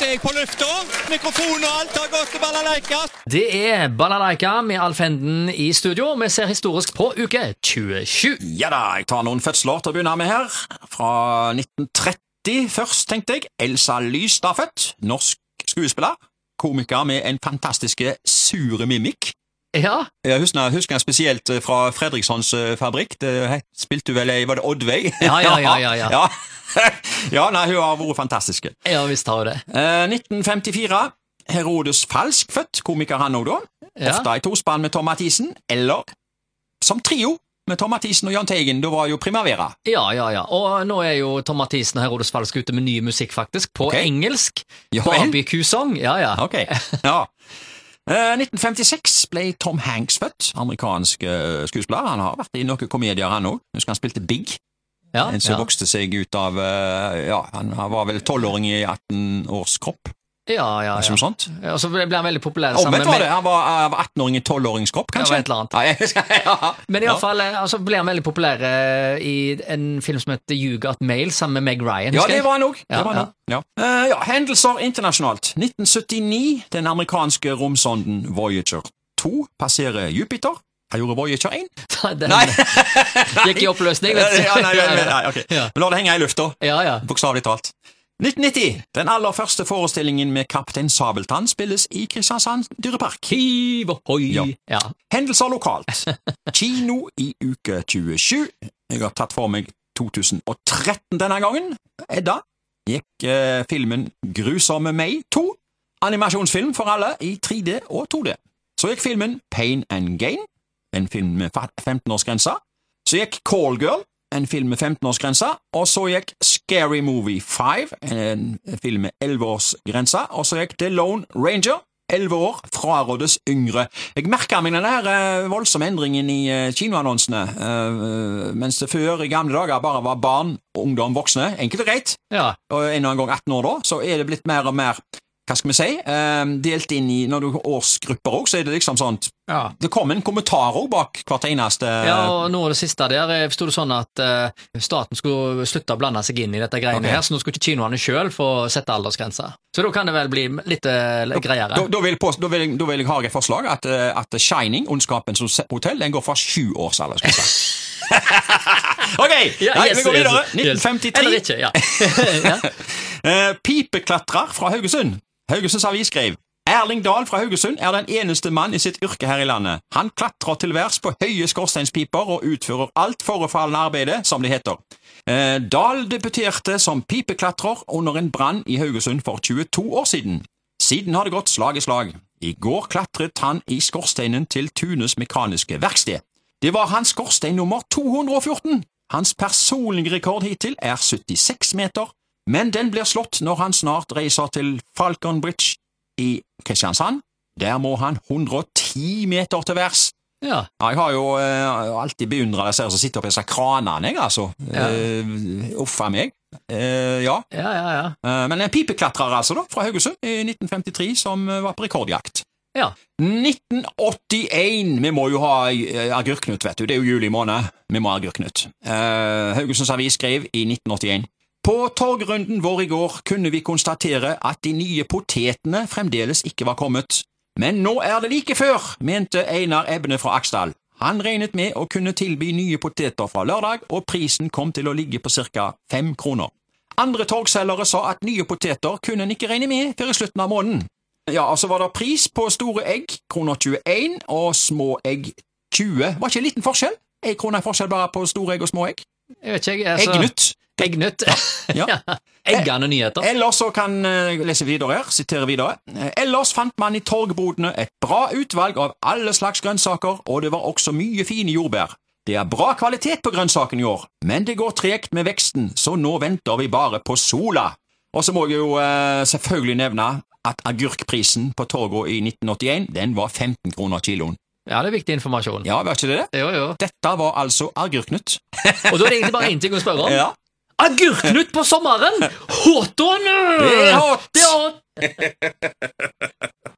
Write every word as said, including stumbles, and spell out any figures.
er jeg på lufta. Mikrofon og alt har gått til balalaika. Det er balalaika med Alf Henden i studio. Vi ser historisk på uke tjuesju. Ja da, jeg tar noen fødsler til å begynne med her. Fra nitten tretti først, tenkte jeg. Elsa Lystad født. Norsk skuespiller. Komiker med en fantastiske sure mimikk. Ja. Jeg husker, husker spesielt fra Fredrikssons fabrikk. Det spilte du vel i, var det Oddveig? Ja, ja, ja, ja, ja. ja. ja, nei, hun har vært fantastiske. Ja, visst har hun det. Eh, nitten femtifire, Herodes Falsk født, komiker han også da. Ja. Ofte i tospann med Tom Mathisen, eller som trio med Tom Mathisen og Jahn Teigen, da var jo Primavera. Ja, ja, ja. Og nå er jo Tom Mathisen og Herodes Falsk ute med ny musikk faktisk, på Ok. engelsk. Ja, vel. Barbecue-song, ja, ja. Ok, ja. Eh, nitten femtiseks ble Tom Hanks født, amerikansk eh, skuespiller. Han har vært i noen komedier han også. Husker han spilte Big. Ja, En som ja. vokste seg ut av, eh, ja, han var vel tolvåring i atten års kropp. Ja, ja, Ikke ja. noe sånt? Og så ble han veldig populær sammen Omvendt var med... det, han var av atten-åring i tolvårings kropp, Ja, kanskje? et eller annet. Ja, jeg husker, ja. Men i Ja. alle fall eh, altså, ble han veldig populær eh, i en film som heter You Got Mail, sammen med Meg Ryan. Ja, husker det jeg? var han også. Ja, Det var han ja. også. Ja. Eh, ja, hendelser internasjonalt. nitten syttini, den amerikanske romsonden Voyager to passerer Jupiter. Jeg gjorde Voyager én. Den Nei. gikk i oppløsning, vet du. ja, nei, nei, nei, ok. Ja. Men la det henge i lufta, Ja, ja. bokstavelig talt. nitten nitti, den aller første forestillingen med Kaptein Sabeltann spilles i Kristiansand dyrepark. Hiv og hoi. Ja. Ja. Hendelser lokalt. Kino i uke tjuesju. Jeg har tatt for meg to tusen og tretten denne gangen. Edda gikk eh, filmen Grusomme meg to. Animasjonsfilm for alle i tre D og to D. Så gikk filmen Pain and Gain, en film med femten-årsgrensa. Så gikk Callgirl, en film med femten-årsgrensa. Og så gikk Scary Movie fem, en film med elleve-årsgrensa. Og så gikk The Lone Ranger, elleve år, frarådes yngre. Jeg merket meg denne her eh, voldsomme endringen i eh, kinoannonsene, eh, mens det før i gamle dager bare var barn, ungdom, voksne, enkelt og greit, Ja. og en og en gang atten år da, så er det blitt mer og mer, hva skal vi si, eh, delt inn i, når du har årsgrupper også, så er det liksom sånn, Ja. det kom en kommentar også bak hvert eneste... Ja, og nå av det siste der eh, stod det sånn at eh, staten skulle slutte å blande seg inn i dette greiene Ok. her, så nå skulle ikke kinoene selv få sette aldersgrenser. Så da kan det vel bli litt eh, greiere. Da, da, vil jeg på, da, vil jeg, da vil jeg ha et forslag at, eh, at Shining, Ondskapens hotell, den går fra sju års aldersgrense. ok, Ja, nei, yes, vi går videre. yes, yes. nitten femtitre. Eller ikke, ja. ja. Eh, pipeklatrer fra Haugesund. Haugesunds Avis skrev: Erling Dahl fra Haugesund er den eneste mann i sitt yrke her i landet. Han klatrer til værs på høye skorsteinspiper og utfører alt forefallende arbeidet, som det heter. Eh, Dahl debuterte som pipeklatrer under en brann i Haugesund for tjueto år siden. Siden har det gått slag i slag. I går klatret han i skorsteinen til Tunes Mekaniske Verksted. Det var hans skorstein nummer to hundre og fjorten. Hans personlige rekord hittil er syttiseks meter, men den blir slått når han snart reiser til Falcon Bridge i Kristiansand. Der må han hundre og ti meter til værs. ja. Ja, jeg har jo eh, alltid beundret disse som sitter oppe i disse kranene, jeg, altså. Ja. Eh, uffa meg. Eh, ja. Ja, ja, ja. Eh, men en pipeklatrer, altså, da, fra Haugesund i nitten femtitre, som eh, var på rekordjakt. Ja. nitten åttien, vi må jo ha eh, agurknytt, vet du, det er jo juli måned, vi må ha agurknytt. Eh, Haugesunds Avis skrev i nitten åttien: På torgrunden vår i går kunne vi konstatere at de nye potetene fremdeles ikke var kommet. Men nå er det like før, mente Einar Ebne fra Aksdal. Han regnet med å kunne tilby nye poteter fra lørdag, og prisen kom til å ligge på cirka fem kroner. Andre torgselgere sa at nye poteter kunne en ikke regne med før i slutten av måneden. Ja, altså var det pris på store egg, kroner tjueen, og små egg tjue. Var ikke en liten forskjell? En krone er forskjell bare på store egg og små egg. Jeg vet ikke, jeg, altså... Eggnytt. Eggnytt. Ja. Eggene nyheter. Ellers så kan jeg lese videre her, sitere videre. Ellers fant man i torgbodene et bra utvalg av alle slags grønnsaker, og det var også mye fine jordbær. Det er bra kvalitet på grønnsaken i år, men det går tregt med veksten, så nå venter vi bare på sola. Og så må jeg jo eh, selvfølgelig nevne at agurkprisen på torget i nitten åttien, den var femten kroner kiloen. Ja, det er viktig informasjon. Ja, var ikke det det? Jo, jo. Dette var altså agurknytt. Og da er det egentlig bare en ting å spørre om. Ja. Agurknytt på sommeren! Hot on! Det er hot! Det er hot!